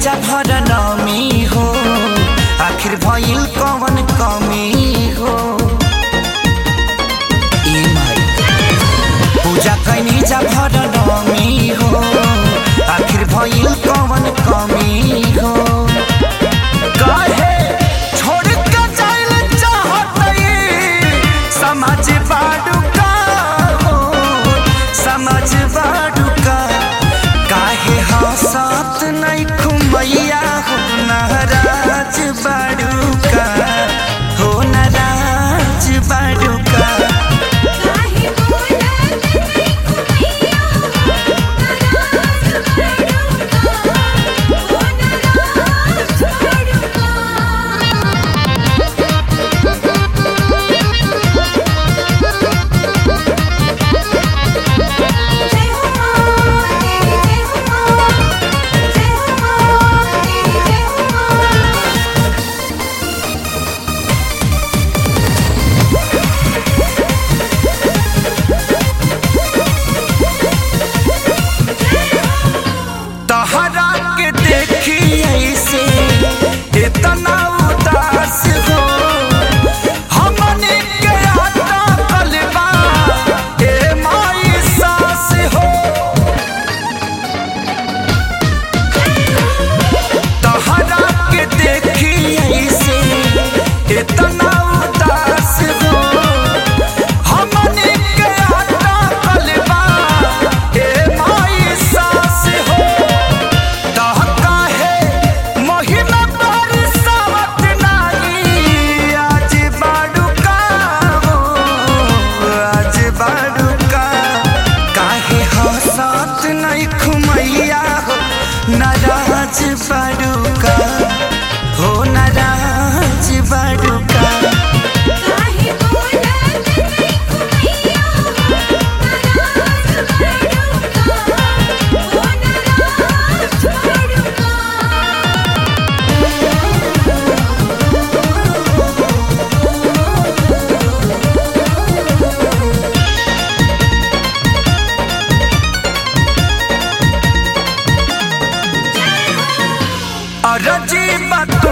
जा भरनमी हो आखिर भइल कवन कमी हो। ए माई पूजा कैनी जा भरनमी हो आखिर भइल कवन कमी हो। काहे छोड़ के जाइल चाहतई समझ बाडू का हो समझ बाडू का। काहे हंसत नहीं खुमैया हो नाराज बाडू का हो नाराज बाडू का। तहरा के देखी ऐसे इतना उदास हो हमने के आता कलबा ए माई सास हो। तहरा के देखी ऐसे इतना उदास हो हमने के आता कलबा ए माई सास हो। नाराज बाडूका हो नाराज बाडूका। रजी बात